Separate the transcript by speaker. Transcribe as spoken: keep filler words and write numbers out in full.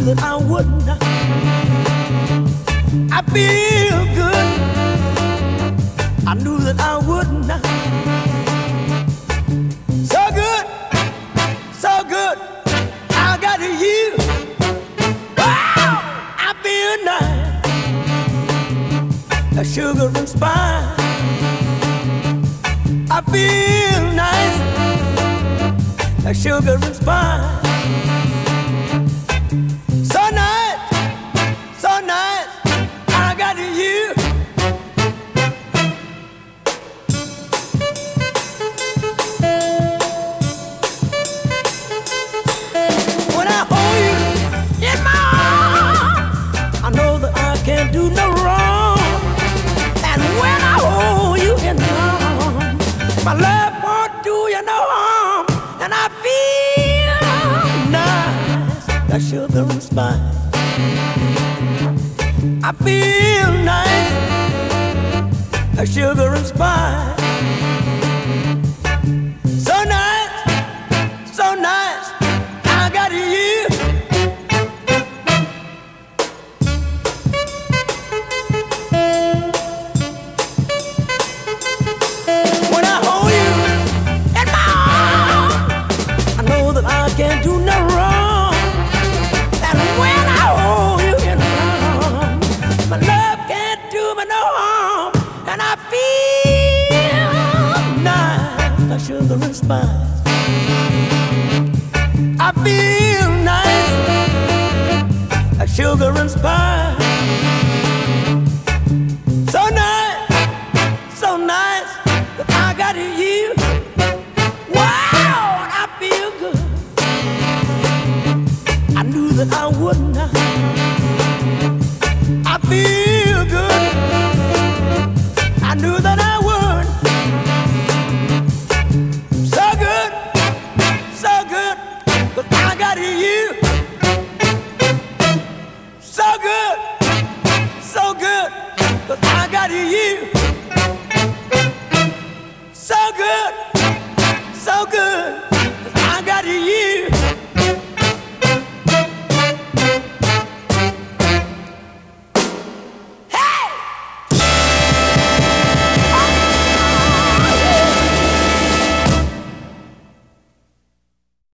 Speaker 1: that I wouldn't. I feel good. I knew that I wouldn't. So good, so good. I got you. Wow, I feel nice. A sugar and spice. I feel nice. A sugar and spice. So nice, so nice. I got you. When I hold you in my arms, I know that I can't do no wrong. And when I hold you in my arms, my love won't do you no harm. And I feel nice, like sugar and spice. I feel nice, like sugar and spice. So nice, so nice, I got you. When I hold you in my arms, I know that I can't do no wrong. And when I hold you in my arms, my love can't do me no harm. And I feel nice, like sugar and spice. I feel nice, like sugar and spice. So nice, so nice, that I got you. Wow, and I feel good. I knew that I wouldn't. I feel good. I knew that I would. So good, so good, but I got you. So good, so good, but I got you.